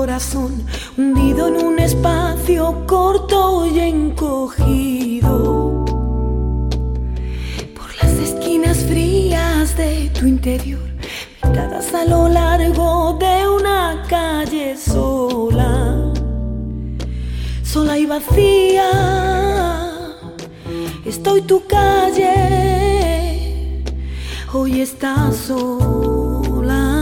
corazón, hundido en un espacio corto y encogido por las esquinas frías de tu interior, pintadas a lo largo de una calle sola, sola y vacía. Estoy tu calle, hoy estás sola.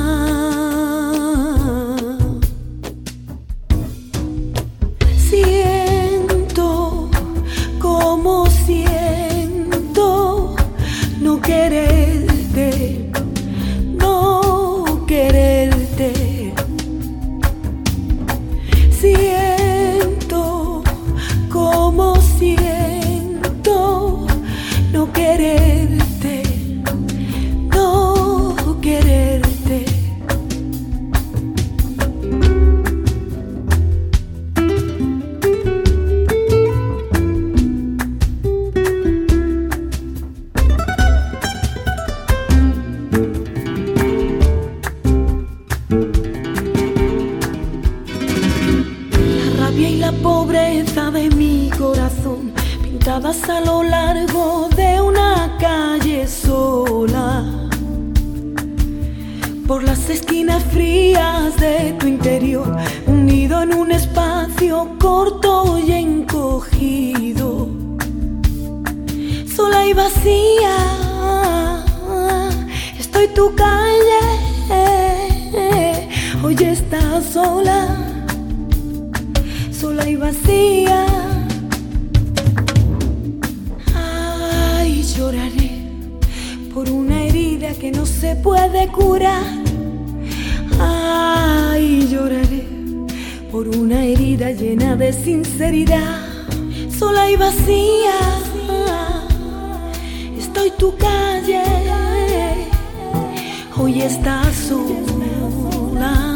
Siento como siento no quererte, no quererte. Siento como siento no quererte, no quererte. La rabia y la pobreza de mi corazón, pintadas a lo largo de una calle sola, por las esquinas frías de tu interior, unido en un espacio corto y encogido, sola y vacía. Estoy tu calle, hoy estás sola, sola y vacía. Ay, lloraré por una herida que no se puede curar. Ay, lloraré por una herida llena de sinceridad, sola y vacía. Estoy tu calle, hoy estás sola.